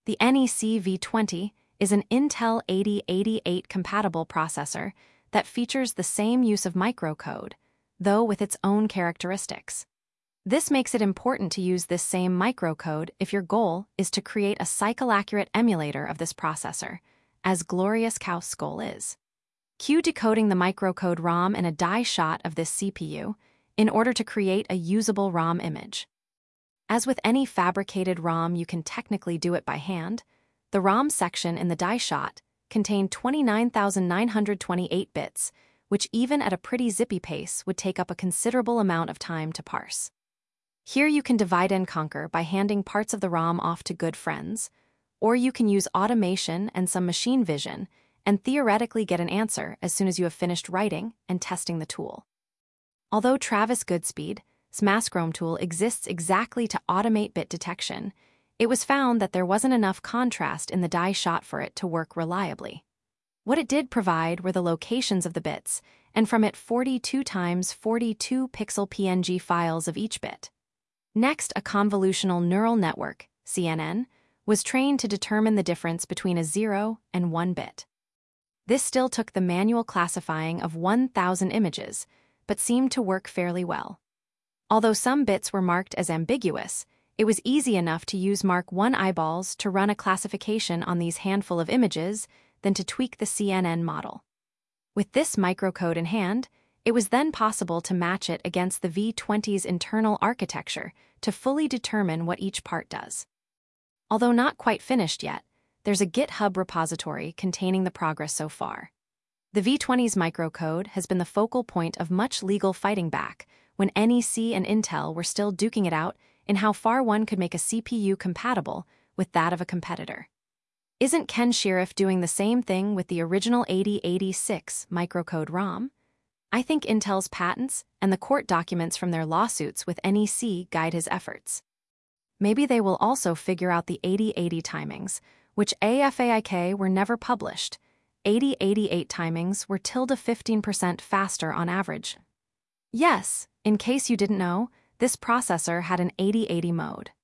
The NEC V20 is an Intel 8088 compatible processor that features the same use of microcode, though with its own characteristics. This makes it important to use this same microcode if your goal is to create a cycle-accurate emulator of this processor, as Glorious Kaus's goal is. Cue decoding the microcode ROM in a die shot of this CPU in order to create a usable ROM image. As with any fabricated ROM, you can technically do it by hand. The ROM section in the die shot contained 29,928 bits, which even at a pretty zippy pace would take up a considerable amount of time to parse. Here you can divide and conquer by handing parts of the ROM off to good friends, or you can use automation and some machine vision and theoretically get an answer as soon as you have finished writing and testing the tool. Although Travis Goodspeed's Maschrome tool exists exactly to automate bit detection, it was found that there wasn't enough contrast in the die shot for it to work reliably. What it did provide were the locations of the bits, and from it 42 times 42 pixel PNG files of each bit. Next, a convolutional neural network, CNN, was trained to determine the difference between a 0 and 1 bit. This still took the manual classifying of 1,000 images, but seemed to work fairly well. Although some bits were marked as ambiguous, it was easy enough to use Mark I eyeballs to run a classification on these handful of images than to tweak the CNN model. With this microcode in hand, it was then possible to match it against the V20's internal architecture to fully determine what each part does. Although not quite finished yet, there's a GitHub repository containing the progress so far. The V20's microcode has been the focal point of much legal fighting back when NEC and Intel were still duking it out in how far one could make a CPU compatible with that of a competitor. Isn't Ken Shirriff doing the same thing with the original 8086 microcode ROM? I think Intel's patents and the court documents from their lawsuits with NEC guide his efforts. Maybe they will also figure out the 8080 timings, which AFAIK were never published. 8088 timings were 15% faster on average. Yes, in case you didn't know, this processor had an 8080 mode.